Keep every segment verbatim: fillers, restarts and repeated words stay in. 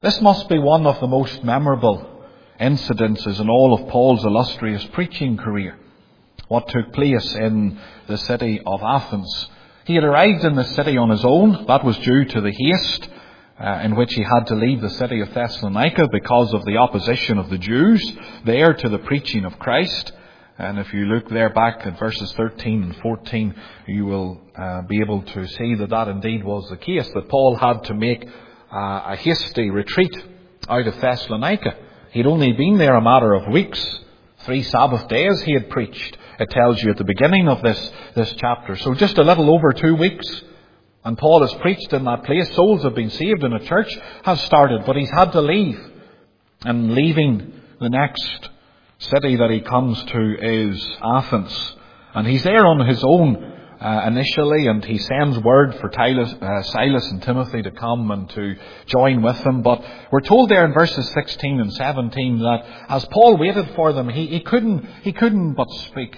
This must be one of the most memorable incidences in all of Paul's illustrious preaching career. What took place in the city of Athens. He had arrived in the city on his own. That was due to the haste uh, in which he had to leave the city of Thessalonica because of the opposition of the Jews there to the preaching of Christ. And if you look there back at verses thirteen and fourteen, you will uh, be able to see that that indeed was the case, that Paul had to make uh, a hasty retreat out of Thessalonica. He'd only been there a matter of weeks. Three Sabbath days he had preached. It tells you at the beginning of this, this chapter. So just a little over two weeks. And Paul has preached in that place. Souls have been saved and a church has started. But he's had to leave. And leaving, the next city that he comes to is Athens. And he's there on his own uh, initially. And he sends word for Silas, uh, Silas and Timothy to come and to join with him. But we're told there in verses sixteen and seventeen that as Paul waited for them, he, he couldn't he couldn't but speak.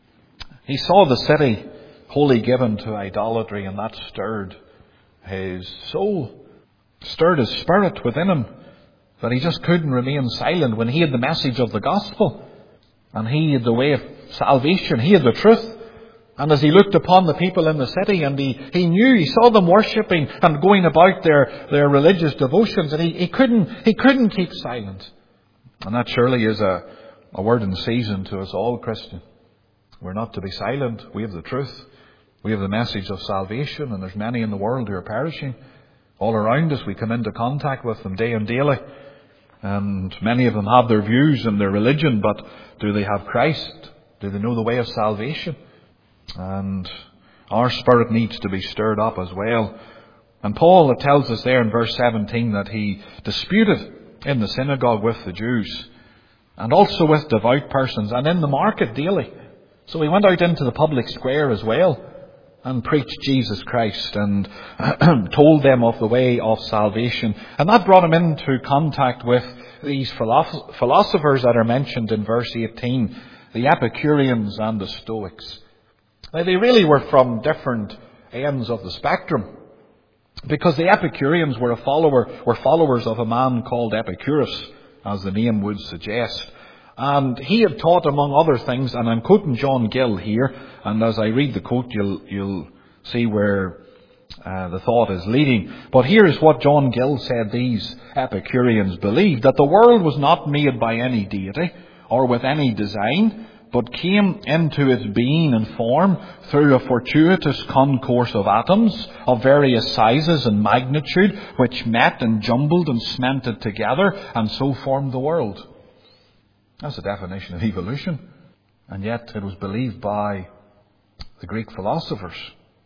He saw the city wholly given to idolatry, and that stirred his soul, stirred his spirit within him, that he just couldn't remain silent when he had the message of the gospel, and he had the way of salvation, he had the truth. And as he looked upon the people in the city, and he, he knew, he saw them worshipping and going about their, their religious devotions, and he, he couldn't he couldn't keep silent. And that surely is a, a word in season to us all, Christian. We're not to be silent. We have the truth. We have the message of salvation, and there's many in the world who are perishing. All around us, we come into contact with them day and daily. And many of them have their views and their religion, but do they have Christ? Do they know the way of salvation? And our spirit needs to be stirred up as well. And Paul, it tells us there in verse seventeen that he disputed in the synagogue with the Jews, and also with devout persons, and in the market daily. So he went out into the public square as well and preached Jesus Christ and told them of the way of salvation. And that brought him into contact with these philosoph- philosophers that are mentioned in verse eighteen, the Epicureans and the Stoics. Now, they really were from different ends of the spectrum, because the Epicureans were a follower, were followers of a man called Epicurus, as the name would suggest. And he had taught, among other things, and I'm quoting John Gill here, and as I read the quote, you'll, you'll see where uh, the thought is leading. But here is what John Gill said these Epicureans believed: that the world was not made by any deity or with any design, but came into its being and form through a fortuitous concourse of atoms of various sizes and magnitude, which met and jumbled and cemented together, and so formed the world. That's the definition of evolution. And yet it was believed by the Greek philosophers.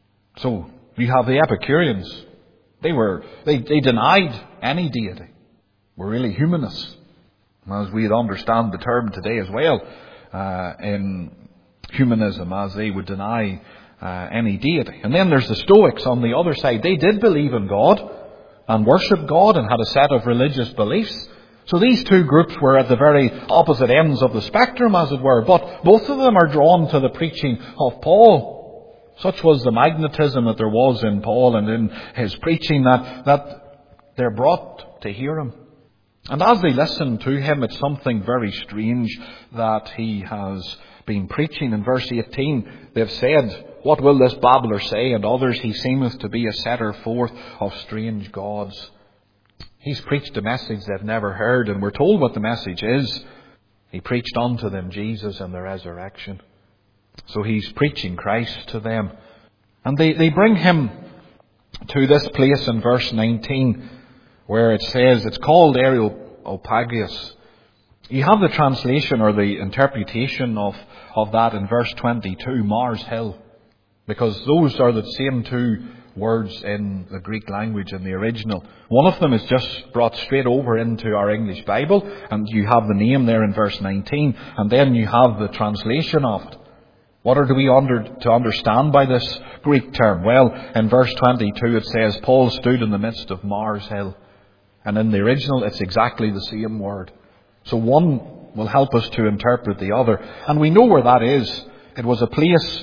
So you have the Epicureans. They were they, they denied any deity. Were really humanists, as we understand the term today as well, uh, in humanism, as they would deny uh, any deity. And then there's the Stoics on the other side. They did believe in God and worship God and had a set of religious beliefs. So these two groups were at the very opposite ends of the spectrum, as it were. But both of them are drawn to the preaching of Paul. Such was the magnetism that there was in Paul and in his preaching, that, that they're brought to hear him. And as they listen to him, it's something very strange that he has been preaching. In verse eighteen, they've said, "What will this babbler say? And others, he seemeth to be a setter forth of strange gods." He's preached a message they've never heard, and we're told what the message is. He preached unto them Jesus and the resurrection. So he's preaching Christ to them. And they, they bring him to this place in verse nineteen, where it says, it's called Areopagus. You have the translation or the interpretation of, of that in verse twenty-two, Mars Hill. Because those are the same two words in the Greek language in the original. One of them is just brought straight over into our English Bible, and you have the name there in verse nineteen, and then you have the translation of it. What are we under, to understand by this Greek term? Well, in verse twenty-two it says, Paul stood in the midst of Mars Hill. And in the original it's exactly the same word. So one will help us to interpret the other. And we know where that is. It was a place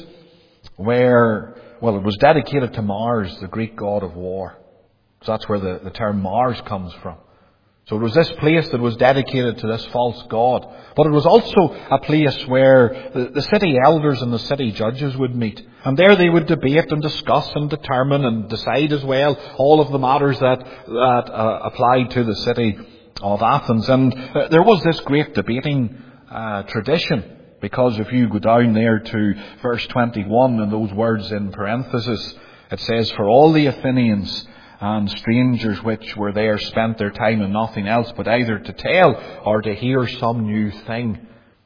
where, well, it was dedicated to Mars, the Greek god of war. So that's where the, the term Mars comes from. So it was this place that was dedicated to this false god. But it was also a place where the, the city elders and the city judges would meet. And there they would debate and discuss and determine and decide as well all of the matters that, that uh, applied to the city of Athens. And uh, there was this great debating uh, tradition. Because if you go down there to verse twenty-one and those words in parenthesis, it says, "For all the Athenians and strangers which were there spent their time in nothing else but either to tell or to hear some new thing."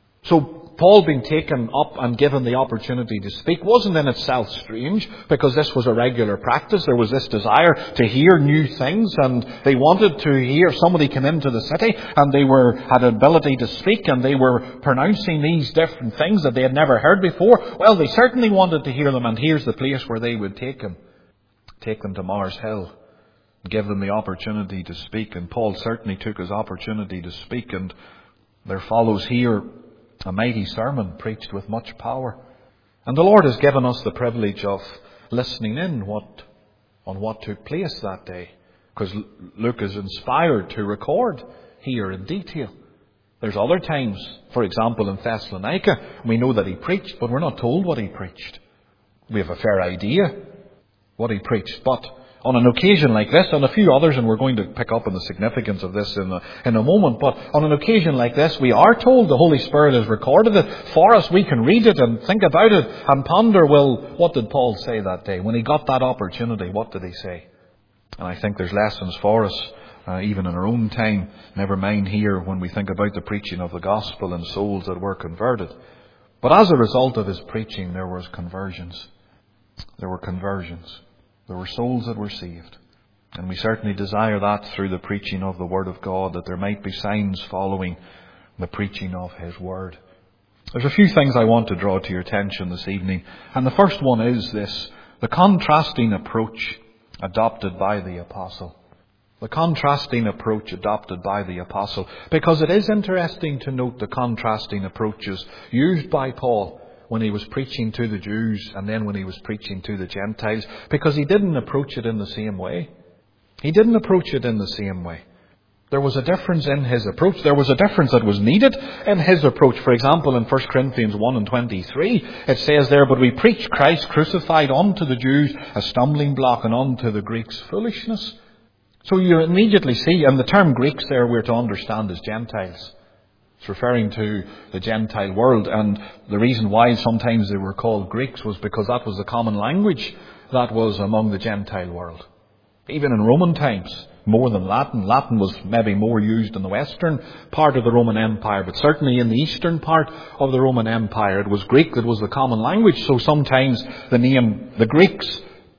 So Paul being taken up and given the opportunity to speak wasn't in itself strange, because this was a regular practice. There was this desire to hear new things, and they wanted to hear. Somebody come into the city and they were had an ability to speak, and they were pronouncing these different things that they had never heard before. Well, they certainly wanted to hear them, and here's the place where they would take them. Take them to Mars Hill. Give them the opportunity to speak. And Paul certainly took his opportunity to speak. And there follows here a mighty sermon preached with much power. And the Lord has given us the privilege of listening in what on what took place that day. Because Luke is inspired to record here in detail. There's other times, for example in Thessalonica, we know that he preached, but we're not told what he preached. We have a fair idea what he preached, but on an occasion like this, and a few others, and we're going to pick up on the significance of this in a, in a moment, but on an occasion like this, we are told the Holy Spirit has recorded it for us. We can read it and think about it and ponder, well, what did Paul say that day? When he got that opportunity, what did he say? And I think there's lessons for us, uh, even in our own time, never mind here when we think about the preaching of the gospel and souls that were converted. But as a result of his preaching, there was conversions. There were conversions. There were souls that were saved. And we certainly desire that through the preaching of the Word of God, that there might be signs following the preaching of His Word. There's a few things I want to draw to your attention this evening. And the first one is this: the contrasting approach adopted by the Apostle. The contrasting approach adopted by the Apostle. Because it is interesting to note the contrasting approaches used by Paul when he was preaching to the Jews and then when he was preaching to the Gentiles, because he didn't approach it in the same way. He didn't approach it in the same way. There was a difference in his approach. There was a difference that was needed in his approach. For example, in First Corinthians one and twenty-three, it says there, "But we preach Christ crucified, unto the Jews a stumbling block, and unto the Greeks foolishness." So you immediately see, and the term Greeks there we're to understand as Gentiles. It's referring to the Gentile world, and the reason why sometimes they were called Greeks was because that was the common language that was among the Gentile world. Even in Roman times, more than Latin. Latin was maybe more used in the western part of the Roman Empire, but certainly in the eastern part of the Roman Empire, it was Greek that was the common language. So sometimes the name, the Greeks,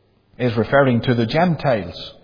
is referring to the Gentiles.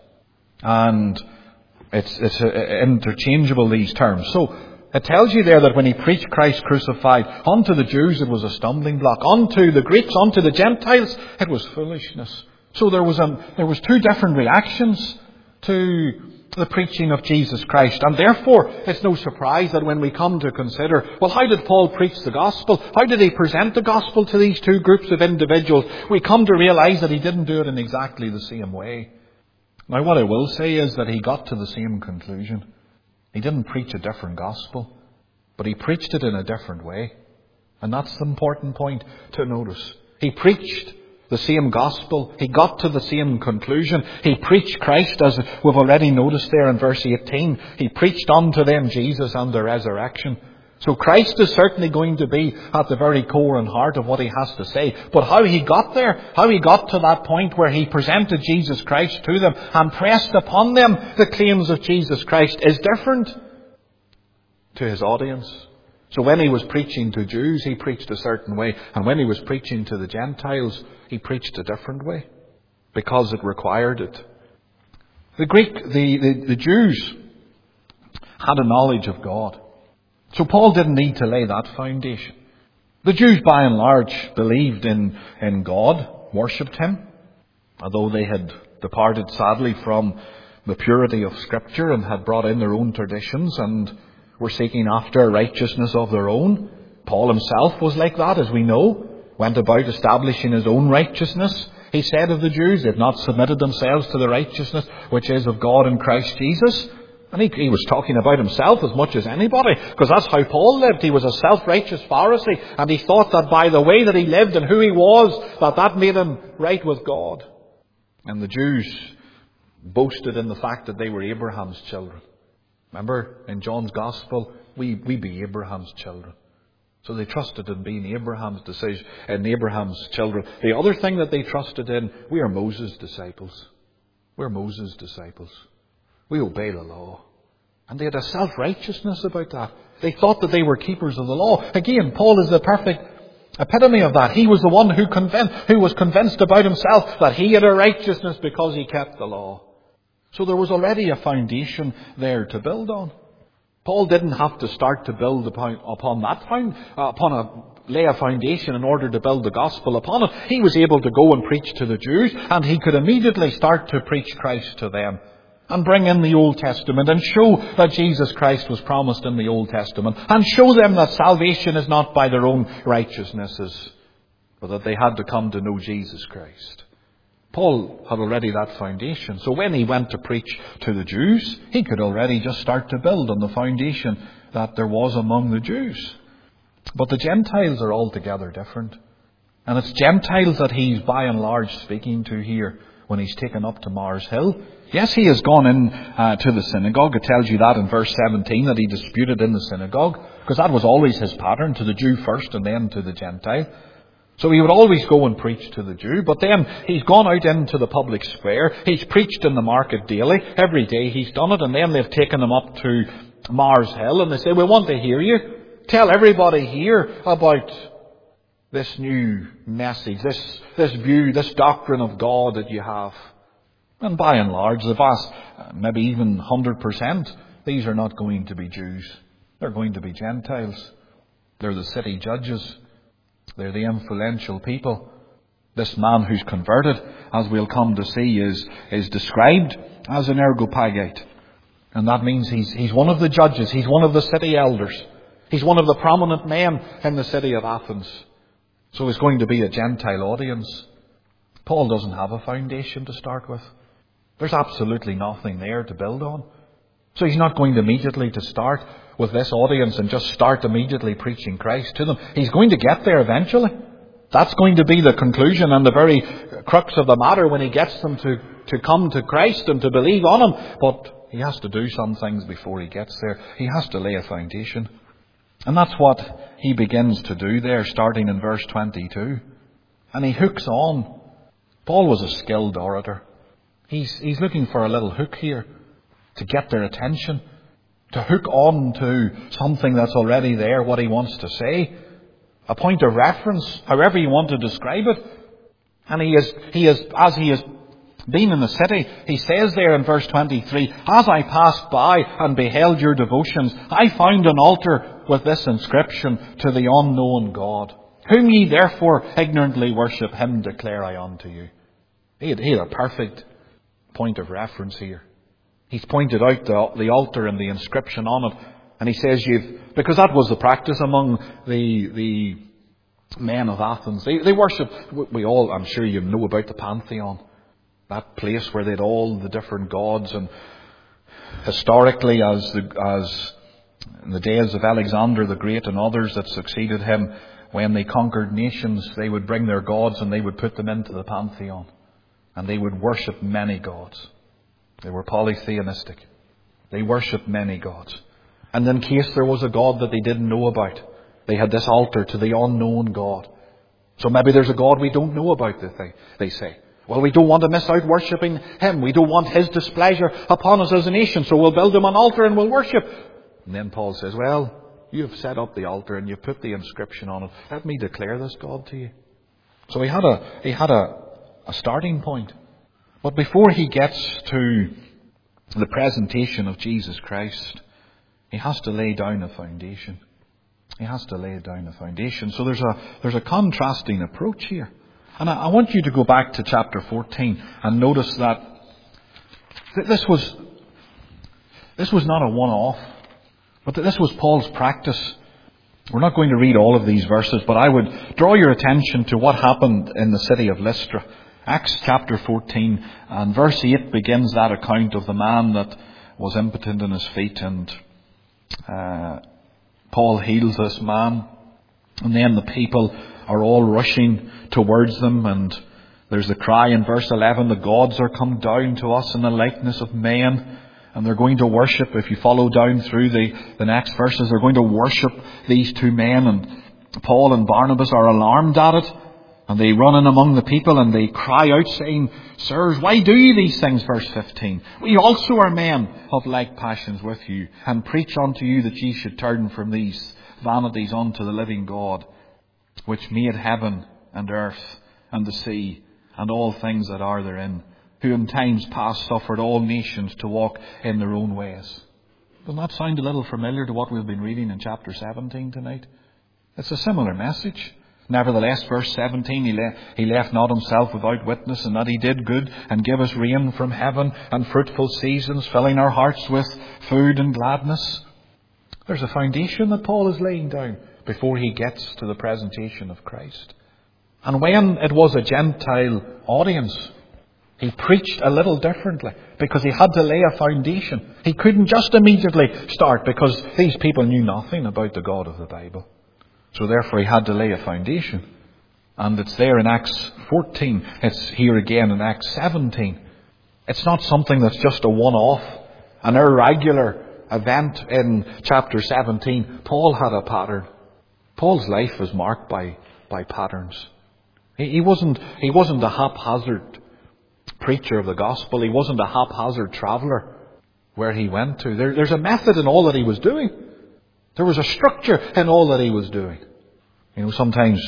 And it's, it's interchangeable, these terms. So it tells you there that when he preached Christ crucified, unto the Jews it was a stumbling block, unto the Greeks, unto the Gentiles, it was foolishness. So there was a, there was two different reactions to the preaching of Jesus Christ. And therefore, it's no surprise that when we come to consider, well, how did Paul preach the gospel? How did he present the gospel to these two groups of individuals? We come to realize that he didn't do it in exactly the same way. Now, what I will say is that he got to the same conclusion. He didn't preach a different gospel, but he preached it in a different way. And that's the important point to notice. He preached the same gospel. He got to the same conclusion. He preached Christ, as we've already noticed there in verse eighteen. He preached unto them Jesus and the resurrection. So Christ is certainly going to be at the very core and heart of what he has to say. But how he got there, how he got to that point where he presented Jesus Christ to them and pressed upon them the claims of Jesus Christ, is different to his audience. So when he was preaching to Jews, he preached a certain way. And when he was preaching to the Gentiles, he preached a different way, because it required it. The Greek, the, the, the Jews had a knowledge of God. So Paul didn't need to lay that foundation. The Jews, by and large, believed in, in God, worshipped him, although they had departed sadly from the purity of Scripture and had brought in their own traditions and were seeking after a righteousness of their own. Paul himself was like that, as we know, went about establishing his own righteousness. He said of the Jews, they had not submitted themselves to the righteousness which is of God in Christ Jesus. And he, he was talking about himself as much as anybody, because that's how Paul lived. He was a self-righteous Pharisee, and he thought that by the way that he lived and who he was, that that made him right with God. And the Jews boasted in the fact that they were Abraham's children. Remember, in John's Gospel, we, we be Abraham's children. So they trusted in being Abraham's decision, in Abraham's children. The other thing that they trusted in, we are Moses' disciples. We're Moses' disciples. We obey the law. And they had a self-righteousness about that. They thought that they were keepers of the law. Again, Paul is the perfect epitome of that. He was the one who convinced, who was convinced about himself that he had a righteousness because he kept the law. So there was already a foundation there to build on. Paul didn't have to start to build upon, upon that found, uh, upon a lay a foundation in order to build the gospel upon it. He was able to go and preach to the Jews, and he could immediately start to preach Christ to them. And bring in the Old Testament and show that Jesus Christ was promised in the Old Testament. And show them that salvation is not by their own righteousnesses, but that they had to come to know Jesus Christ. Paul had already that foundation. So when he went to preach to the Jews, he could already just start to build on the foundation that there was among the Jews. But the Gentiles are altogether different. And it's Gentiles that he's by and large speaking to here when he's taken up to Mars Hill. Yes, he has gone in uh, to the synagogue. It tells you that in verse seventeen, that he disputed in the synagogue, because that was always his pattern, to the Jew first and then to the Gentile. So he would always go and preach to the Jew, but then he's gone out into the public square. He's preached in the market daily. Every day he's done it, and then they've taken him up to Mars Hill, and they say, we want to hear you. Tell everybody here about this new message, this, this view, this doctrine of God that you have. And by and large, the vast, maybe even one hundred percent, these are not going to be Jews. They're going to be Gentiles. They're the city judges. They're the influential people. This man who's converted, as we'll come to see, is, is described as an Areopagite. And that means he's, he's one of the judges. He's one of the city elders. He's one of the prominent men in the city of Athens. So it's going to be a Gentile audience. Paul doesn't have a foundation to start with. There's absolutely nothing there to build on. So he's not going to immediately to start with this audience and just start immediately preaching Christ to them. He's going to get there eventually. That's going to be the conclusion and the very crux of the matter when he gets them to, to come to Christ and to believe on him. But he has to do some things before he gets there. He has to lay a foundation. And that's what he begins to do there, starting in verse twenty-two. And he hooks on. Paul was a skilled orator. He's, he's looking for a little hook here to get their attention, to hook on to something that's already there, what he wants to say, a point of reference, however you want to describe it. And he is, he is, as he has been in the city, he says there in verse twenty-three, as I passed by and beheld your devotions, I found an altar with this inscription, to the unknown God, whom ye therefore ignorantly worship, him declare I unto you. He had, he had a perfect point of reference here. He's pointed out the, the altar and the inscription on it. And he says, you've, because that was the practice among the, the men of Athens. They, they worshipped, we all, I'm sure you know about the Pantheon. That place where they had all the different gods. And historically, as the, as in the days of Alexander the Great and others that succeeded him, when they conquered nations, they would bring their gods and they would put them into the Pantheon. And they would worship many gods. They were polytheistic. They worshipped many gods. And in case there was a God that they didn't know about, they had this altar to the unknown God. So maybe there's a God we don't know about, they, they say. Well, we don't want to miss out worshipping him. We don't want his displeasure upon us as a nation. So we'll build him an altar and we'll worship. And then Paul says, well, you've set up the altar and you've put the inscription on it. Let me declare this God to you. So he had a, he had a, a starting point. But before he gets to the presentation of Jesus Christ, he has to lay down a foundation. He has to lay down a foundation. So there's a, there's a contrasting approach here. And I, I want you to go back to chapter fourteen and notice that this was, this was not a one-off, but that this was Paul's practice. We're not going to read all of these verses, but I would draw your attention to what happened in the city of Lystra. Acts chapter fourteen and verse eight begins that account of the man that was impotent in his feet, and uh, Paul heals this man. And then the people are all rushing towards them, and there's the cry in verse eleven, the gods are come down to us in the likeness of men. And they're going to worship, if you follow down through the, the next verses, they're going to worship these two men. And Paul and Barnabas are alarmed at it. And they run in among the people and they cry out saying, Sirs, why do you these things? Verse fifteen. We also are men of like passions with you, and preach unto you that ye should turn from these vanities unto the living God, which made heaven and earth and the sea and all things that are therein, who in times past suffered all nations to walk in their own ways. Doesn't that sound a little familiar to what we've been reading in chapter seventeen tonight? It's a similar message. Nevertheless, verse seventeen, he, le- he left not himself without witness, and that he did good, and gave us rain from heaven, and fruitful seasons, filling our hearts with food and gladness. There's a foundation that Paul is laying down before he gets to the presentation of Christ. And when it was a Gentile audience, he preached a little differently, because he had to lay a foundation. He couldn't just immediately start, because these people knew nothing about the God of the Bible. So therefore he had to lay a foundation. And it's there in Acts fourteen. It's here again in Acts seventeen. It's not something that's just a one-off, an irregular event in chapter seventeen. Paul had a pattern. Paul's life was marked by, by patterns. He, he wasn't, he wasn't a haphazard preacher of the gospel. He wasn't a haphazard traveller where he went to. There, there's a method in all that he was doing. There was a structure in all that he was doing. You know, sometimes,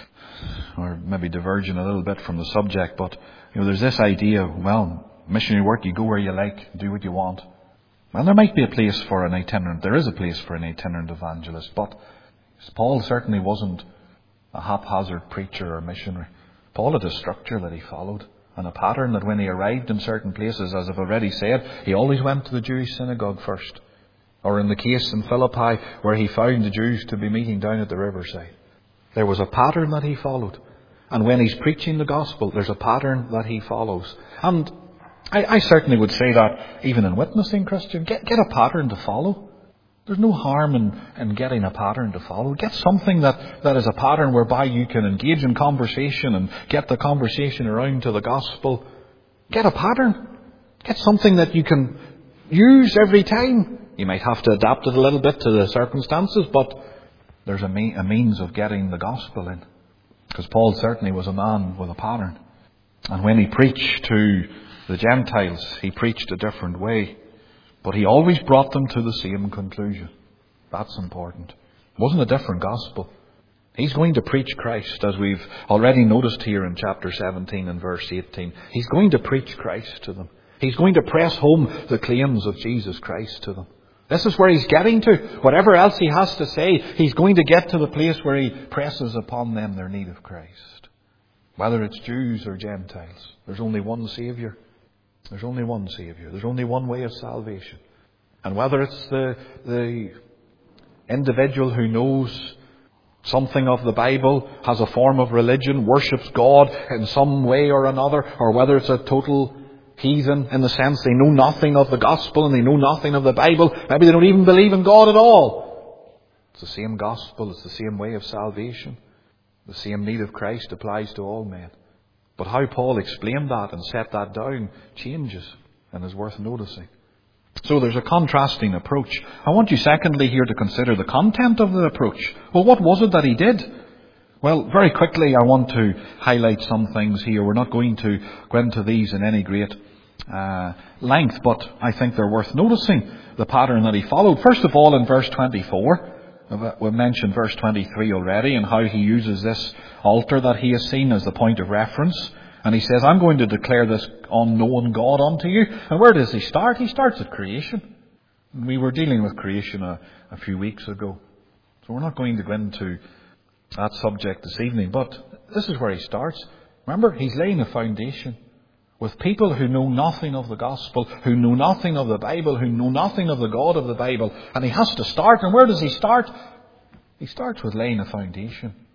or maybe diverging a little bit from the subject, but, you know, there's this idea, well, missionary work, you go where you like, do what you want. Well, there might be a place for an itinerant, there is a place for an itinerant evangelist, but Paul certainly wasn't a haphazard preacher or missionary. Paul had a structure that he followed, and a pattern that when he arrived in certain places, as I've already said, he always went to the Jewish synagogue first. Or in the case in Philippi, where he found the Jews to be meeting down at the riverside. There was a pattern that he followed. And when he's preaching the gospel, there's a pattern that he follows. And I, I certainly would say that even in witnessing, Christian, get, get a pattern to follow. There's no harm in, in getting a pattern to follow. Get something that, that is a pattern whereby you can engage in conversation and get the conversation around to the gospel. Get a pattern. Get something that you can use every time. You might have to adapt it a little bit to the circumstances, but there's a, me- a means of getting the gospel in. Because Paul certainly was a man with a pattern. And when he preached to the Gentiles, he preached a different way. But he always brought them to the same conclusion. That's important. It wasn't a different gospel. He's going to preach Christ, as we've already noticed here in chapter seventeen and verse eighteen. He's going to preach Christ to them. He's going to press home the claims of Jesus Christ to them. This is where he's getting to. Whatever else he has to say, he's going to get to the place where he presses upon them their need of Christ. Whether it's Jews or Gentiles, there's only one Saviour. There's only one Saviour. There's only one way of salvation. And whether it's the, the individual who knows something of the Bible, has a form of religion, worships God in some way or another, or whether it's a total heathen in the sense they know nothing of the gospel and they know nothing of the Bible. Maybe they don't even believe in God at all. It's the same gospel. It's the same way of salvation. The same need of Christ applies to all men. But how Paul explained that and set that down changes and is worth noticing. So there's a contrasting approach. I want you secondly here to consider the content of the approach. Well, what was it that he did? Well, very quickly I want to highlight some things here. We're not going to go into these in any great uh, length, but I think they're worth noticing, the pattern that he followed. First of all, in verse twenty-four, we've mentioned verse twenty-three already, and how he uses this altar that he has seen as the point of reference. And he says, I'm going to declare this unknown God unto you. And where does he start? He starts at creation. We were dealing with creation a, a few weeks ago. So we're not going to go into that subject this evening. But this is where he starts. Remember, he's laying a foundation with people who know nothing of the gospel, who know nothing of the Bible, who know nothing of the God of the Bible. And he has to start. And where does he start? He starts with laying a foundation.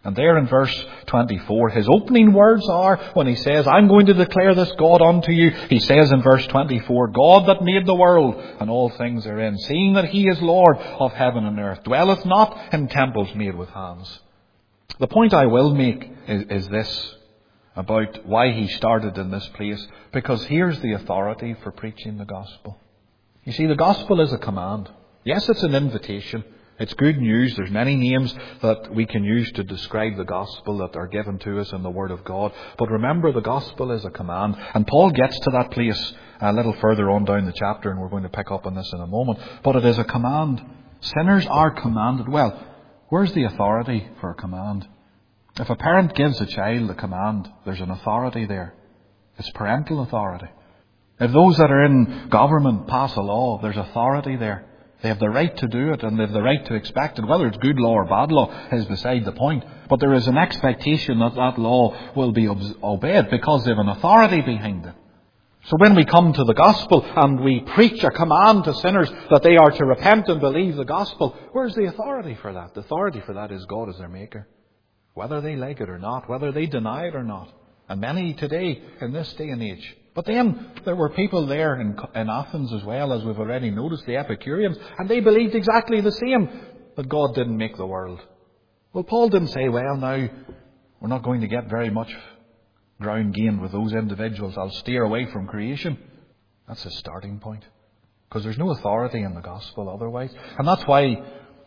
And there in verse twenty-four, his opening words are, when he says, I'm going to declare this God unto you, he says in verse twenty-four, God that made the world and all things therein, seeing that he is Lord of heaven and earth, dwelleth not in temples made with hands. The point I will make is, is this, about why he started in this place, because here's the authority for preaching the gospel. You see, the gospel is a command. Yes, it's an invitation. It's good news. There's many names that we can use to describe the gospel that are given to us in the Word of God. But remember, the gospel is a command. And Paul gets to that place a little further on down the chapter, and we're going to pick up on this in a moment. But it is a command. Sinners are commanded. Well, where's the authority for a command? If a parent gives a child a command, there's an authority there. It's parental authority. If those that are in government pass a law, there's authority there. They have the right to do it, and they have the right to expect it. Whether it's good law or bad law is beside the point. But there is an expectation that that law will be obeyed because they have an authority behind it. So when we come to the gospel and we preach a command to sinners that they are to repent and believe the gospel, where's the authority for that? The authority for that is God is their maker. Whether they like it or not, whether they deny it or not. And many today in this day and age. But then there were people there in, in Athens as well, as we've already noticed, the Epicureans, and they believed exactly the same, that God didn't make the world. Well, Paul didn't say, well, now, we're not going to get very much ground gained with those individuals. I'll steer away from creation. That's his starting point. Because there's no authority in the gospel otherwise. And that's why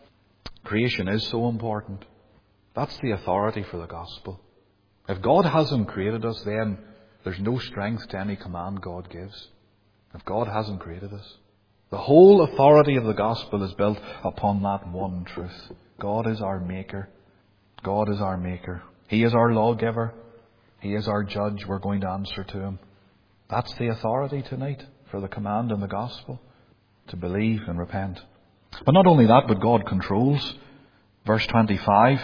creation is so important. That's the authority for the gospel. If God hasn't created us, then there's no strength to any command God gives. If God hasn't created us. The whole authority of the gospel is built upon that one truth. God is our maker. God is our maker. He is our lawgiver. He is our judge. We're going to answer to him. That's the authority tonight for the command in the gospel. To believe and repent. But not only that, but God controls. Verse twenty-five.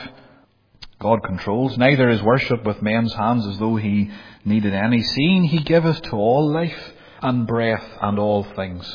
God controls. Neither is worship with men's hands as though he needed any, seeing he giveth to all life and breath and all things.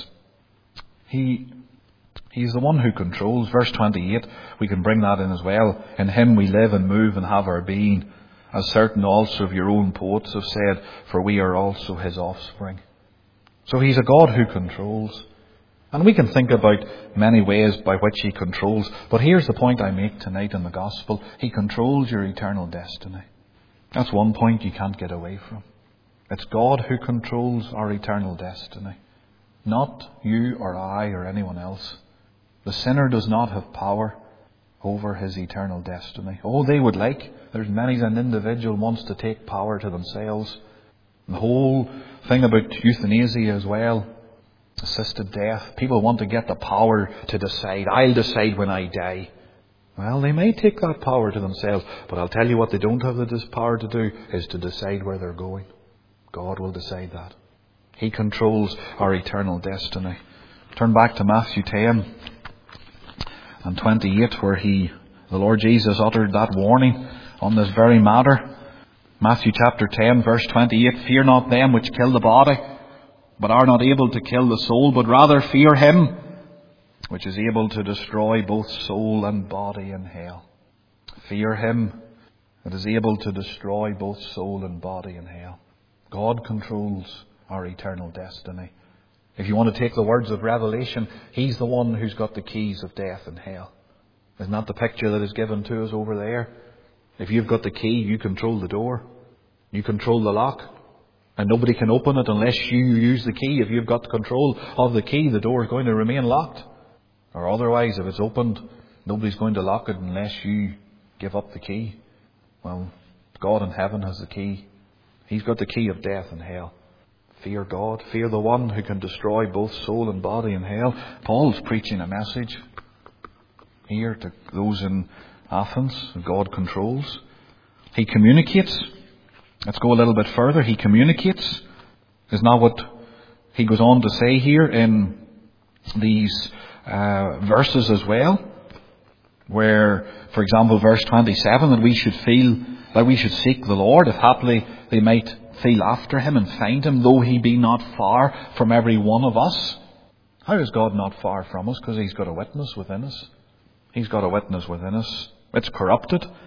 He, he's the one who controls. Verse twenty-eight, we can bring that in as well. In him we live and move and have our being, as certain also of your own poets have said, for we are also his offspring. So he's a God who controls. And we can think about many ways by which he controls. But here's the point I make tonight in the gospel. He controls your eternal destiny. That's one point you can't get away from. It's God who controls our eternal destiny. Not you or I or anyone else. The sinner does not have power over his eternal destiny. Oh, they would like. There's many an individual wants to take power to themselves. The whole thing about euthanasia as well. Assisted death. People want to get the power to decide. I'll decide when I die. Well, they may take that power to themselves, but I'll tell you what they don't have this power to do is to decide where they're going. God will decide that. He controls our eternal destiny. Turn back to Matthew ten and twenty-eight, where he, the Lord Jesus uttered that warning on this very matter. Matthew chapter ten, verse twenty-eight, fear not them which kill the body, but are not able to kill the soul, but rather fear him which is able to destroy both soul and body in hell. Fear him that is able to destroy both soul and body in hell. God controls our eternal destiny. If you want to take the words of Revelation, he's the one who's got the keys of death and hell. Isn't that the picture that is given to us over there? If you've got the key, you control the door. You control the lock. And nobody can open it unless you use the key. If you've got control of the key, the door is going to remain locked. Or otherwise, if it's opened, nobody's going to lock it unless you give up the key. Well, God in heaven has the key. He's got the key of death and hell. Fear God. Fear the one who can destroy both soul and body in hell. Paul's preaching a message here to those in Athens. God controls. He communicates. Let's go a little bit further. He communicates. Is not what he goes on to say here in these uh, verses as well. Where, for example, verse twenty-seven, that we should feel, that we should seek the Lord, if haply they might feel after him and find him, though he be not far from every one of us. How is God not far from us? Because he's got a witness within us. He's got a witness within us. It's corrupted.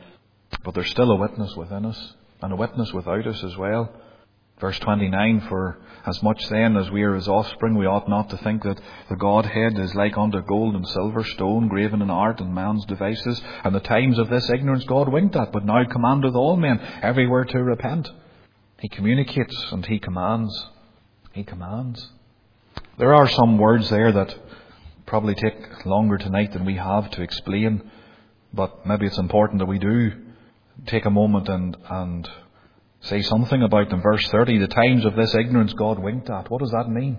But there's still a witness within us, and a witness without us as well. Verse twenty-nine, for as much then as we are his offspring, we ought not to think that the Godhead is like unto gold and silver, stone, graven in art, and man's devices. And the times of this ignorance God winked at, but now commandeth all men everywhere to repent. He communicates and he commands. He commands. There are some words there that probably take longer tonight than we have to explain, but maybe it's important that we do take a moment and, and say something about them. Verse thirty, the times of this ignorance God winked at. What does that mean?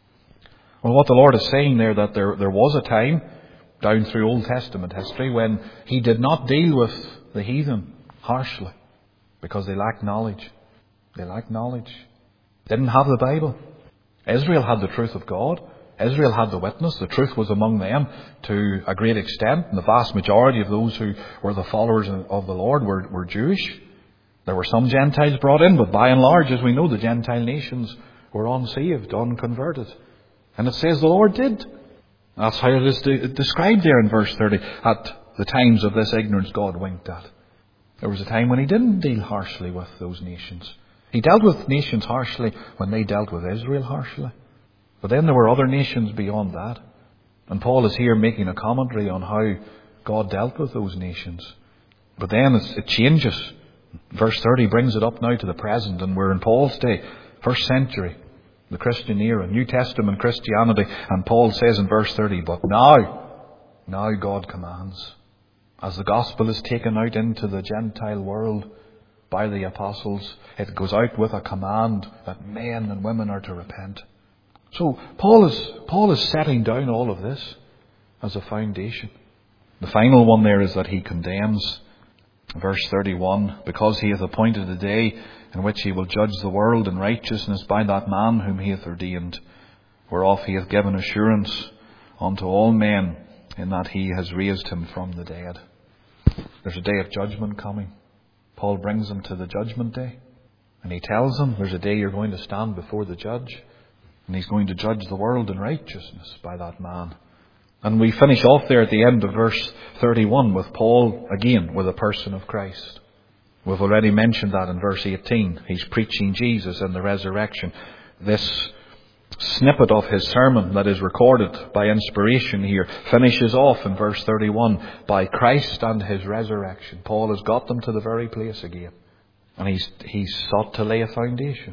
Well, what the Lord is saying there, that there, there was a time down through Old Testament history when he did not deal with the heathen harshly because they lacked knowledge. They lacked knowledge. Didn't have the Bible. Israel had the truth of God. Israel had the witness. The truth was among them to a great extent. And the vast majority of those who were the followers of the Lord were, were Jewish. There were some Gentiles brought in, but by and large, as we know, the Gentile nations were unsaved, unconverted. And it says the Lord did. That's how it is de- described there in verse thirty. At the times of this ignorance God winked at. There was a time when he didn't deal harshly with those nations. He dealt with nations harshly when they dealt with Israel harshly. But then there were other nations beyond that. And Paul is here making a commentary on how God dealt with those nations. But then it's, it changes. Verse thirty brings it up now to the present, and we're in Paul's day, first century, the Christian era, New Testament Christianity. And Paul says in verse thirty, but now, now God commands. As the gospel is taken out into the Gentile world by the apostles, it goes out with a command that men and women are to repent. So Paul is, Paul is setting down all of this as a foundation. The final one there is that he condemns. Verse thirty-one, because he hath appointed a day in which he will judge the world in righteousness by that man whom he hath ordained, whereof he hath given assurance unto all men, in that he has raised him from the dead. There's a day of judgment coming. Paul brings them to the judgment day, and he tells them there's a day you're going to stand before the judge, and he's going to judge the world in righteousness by that man. And we finish off there at the end of verse thirty-one with Paul again with a person of Christ. We've already mentioned that in verse eighteen. He's preaching Jesus and the resurrection. This snippet of his sermon that is recorded by inspiration here finishes off in verse thirty-one by Christ and his resurrection. Paul has got them to the very place again. And he's, he's sought to lay a foundation.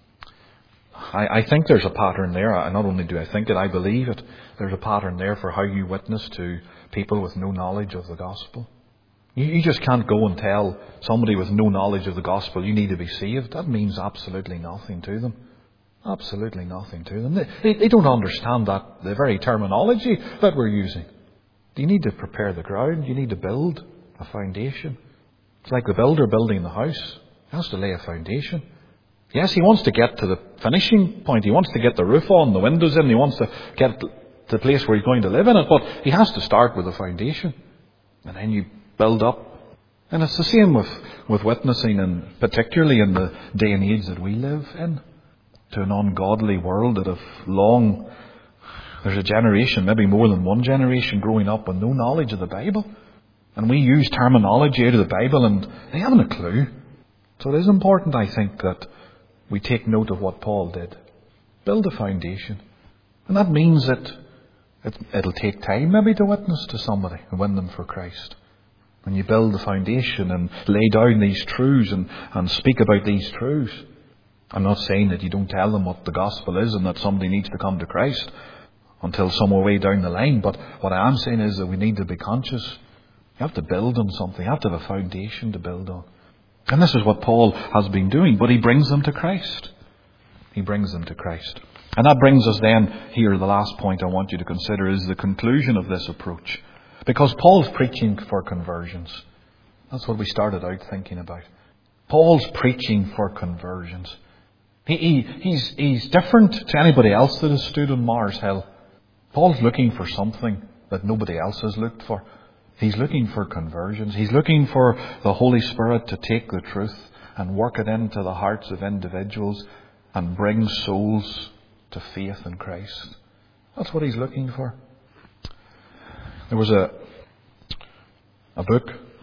I, I think there's a pattern there. I, not only do I think it, I believe it. There's a pattern there for how you witness to people with no knowledge of the gospel. You, you just can't go and tell somebody with no knowledge of the gospel, you need to be saved. That means absolutely nothing to them. Absolutely nothing to them. They, they, they don't understand that, the very terminology that we're using. You need to prepare the ground. You need to build a foundation. It's like the builder building the house. He has to lay a foundation. Yes, he wants to get to the finishing point. He wants to get the roof on, the windows in. He wants to get to the place where he's going to live in it. But he has to start with a foundation. And then you build up. And it's the same with, with witnessing, and particularly in the day and age that we live in, to an ungodly world that have long... There's a generation, maybe more than one generation, growing up with no knowledge of the Bible. And we use terminology out of the Bible and they haven't a clue. So it is important, I think, that we take note of what Paul did. Build a foundation. And that means that it, it'll take time maybe to witness to somebody and win them for Christ. When you build the foundation and lay down these truths and, and speak about these truths. I'm not saying that you don't tell them what the gospel is and that somebody needs to come to Christ until somewhere way down the line. But what I am saying is that we need to be conscious. You have to build on something. You have to have a foundation to build on. And this is what Paul has been doing. But he brings them to Christ. He brings them to Christ. And that brings us then here, the last point I want you to consider is the conclusion of this approach. Because Paul's preaching for conversions. That's what we started out thinking about. Paul's preaching for conversions. He, he, he's, he's different to anybody else that has stood on Mars Hill. Paul's looking for something that nobody else has looked for. He's looking for conversions. He's looking for the Holy Spirit to take the truth and work it into the hearts of individuals and bring souls to faith in Christ. That's what he's looking for. There was a, a book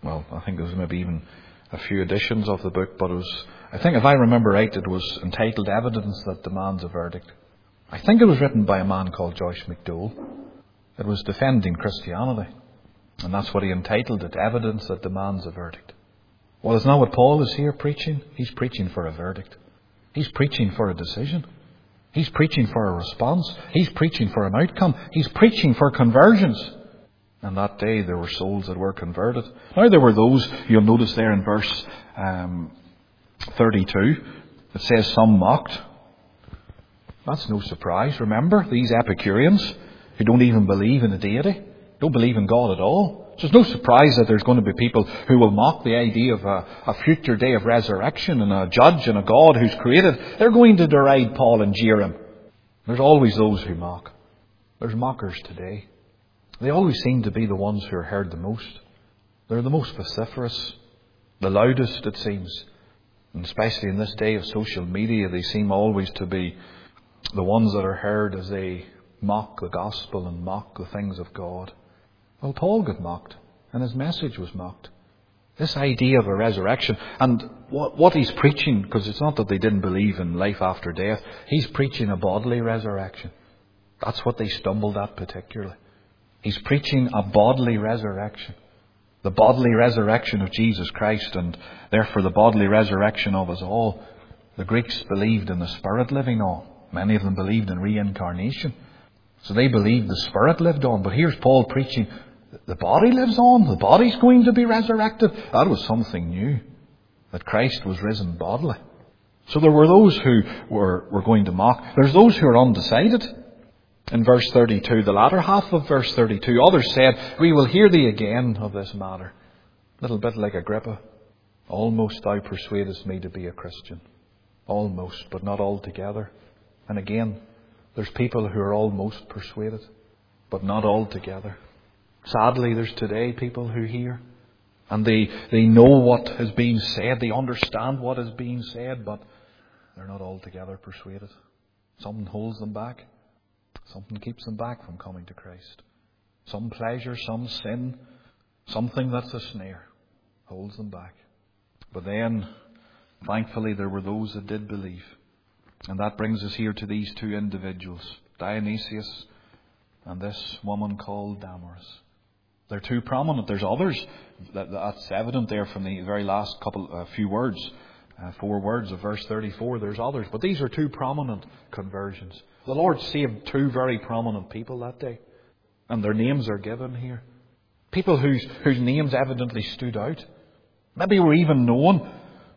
Well, I think there was maybe even a few editions of the book, but it was, I think if I remember right, it was entitled Evidence That Demands a Verdict. I think it was written by a man called Joyce McDowell. It was defending Christianity. And that's what he entitled it, Evidence That Demands a Verdict. Well, isn't that what Paul is here preaching? He's preaching for a verdict. He's preaching for a decision. He's preaching for a response. He's preaching for an outcome. He's preaching for conversions. And that day there were souls that were converted. Now there were those, you'll notice there in verse um, thirty-two, it says some mocked. That's no surprise. Remember, these Epicureans who don't even believe in a deity, don't believe in God at all. So it's no surprise that there's going to be people who will mock the idea of a, a future day of resurrection and a judge and a God who's created. They're going to deride Paul and jeer him. There's always those who mock. There's mockers today. They always seem to be the ones who are heard the most. They're the most vociferous, the loudest it seems. And especially in this day of social media, they seem always to be the ones that are heard as they mock the gospel and mock the things of God. Well, Paul got mocked, and his message was mocked. This idea of a resurrection, and what, what he's preaching, because it's not that they didn't believe in life after death, he's preaching a bodily resurrection. That's what they stumbled at particularly. He's preaching a bodily resurrection. The bodily resurrection of Jesus Christ, and therefore the bodily resurrection of us all. The Greeks believed in the Spirit living on. Many of them believed in reincarnation. So they believed the Spirit lived on. But here's Paul preaching, the body lives on. The body's going to be resurrected. That was something new. That Christ was risen bodily. So there were those who were, were going to mock. There's those who are undecided. In verse thirty-two, the latter half of verse thirty-two, others said, we will hear thee again of this matter. A little bit like Agrippa. Almost thou persuadest me to be a Christian. Almost, but not altogether. And again, there's people who are almost persuaded, but not altogether. Sadly, there's today people who hear, and they, they know what is being said, they understand what is being said, but they're not altogether persuaded. Something holds them back. Something keeps them back from coming to Christ. Some pleasure, some sin, something that's a snare holds them back. But then, thankfully, there were those that did believe. And that brings us here to these two individuals, Dionysius and this woman called Damaris. They're too prominent. There's others. That, that's evident there from the very last couple, uh, few words, uh, four words of verse thirty-four. There's others. But these are two prominent conversions. The Lord saved two very prominent people that day. And their names are given here. People whose, whose names evidently stood out. Maybe were even known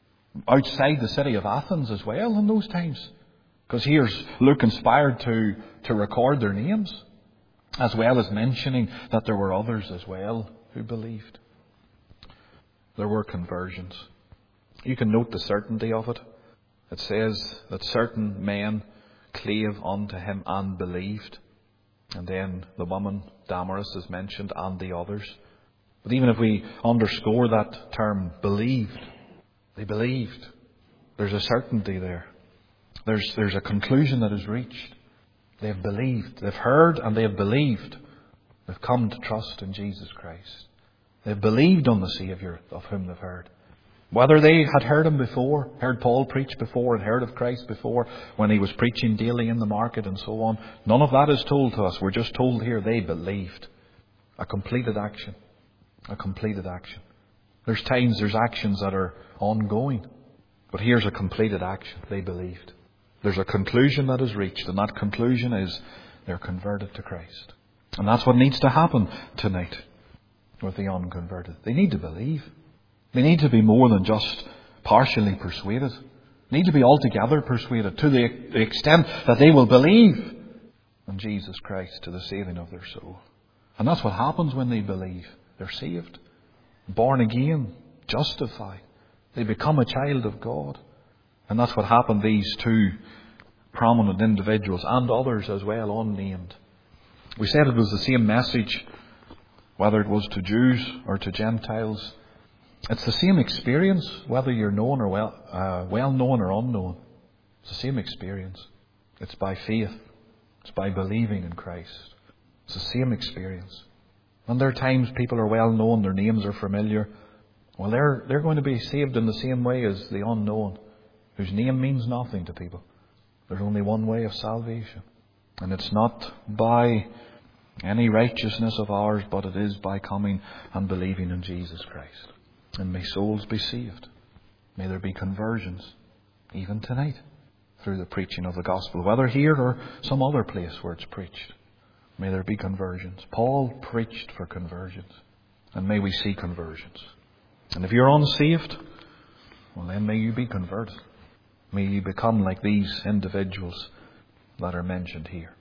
outside the city of Athens as well in those times. Because here's Luke inspired to, to record their names, as well as mentioning that there were others as well who believed. There were conversions. You can note the certainty of it. It says that certain men clave unto him and believed. And then the woman, Damaris, is mentioned, and the others. But even if we underscore that term, believed, they believed. There's a certainty there. There's, there's a conclusion that is reached. They have believed. They've heard and they have believed. They've come to trust in Jesus Christ. They've believed on the Saviour of whom they've heard. Whether they had heard him before, heard Paul preach before and heard of Christ before when he was preaching daily in the market and so on, none of that is told to us. We're just told here they believed. A completed action. A completed action. There's times there's actions that are ongoing. But here's a completed action. They believed. There's a conclusion that is reached, and that conclusion is they're converted to Christ. And that's what needs to happen tonight with the unconverted. They need to believe. They need to be more than just partially persuaded. They need to be altogether persuaded to the, the extent that they will believe in Jesus Christ to the saving of their soul. And that's what happens when they believe. They're saved, born again, justified. They become a child of God. And that's what happened to these two prominent individuals and others as well, unnamed. We said it was the same message, whether it was to Jews or to Gentiles. It's the same experience, whether you're known or well, uh, well known or unknown. It's the same experience. It's by faith. It's by believing in Christ. It's the same experience. And there are times people are well known, their names are familiar, Well, they're, they're going to be saved in the same way as the unknown, whose name means nothing to people. There's only one way of salvation. And it's not by any righteousness of ours, but it is by coming and believing in Jesus Christ. And may souls be saved. May there be conversions, even tonight, through the preaching of the gospel, whether here or some other place where it's preached. May there be conversions. Paul preached for conversions. And may we see conversions. And if you're unsaved, well then may you be converted. May you become like these individuals that are mentioned here.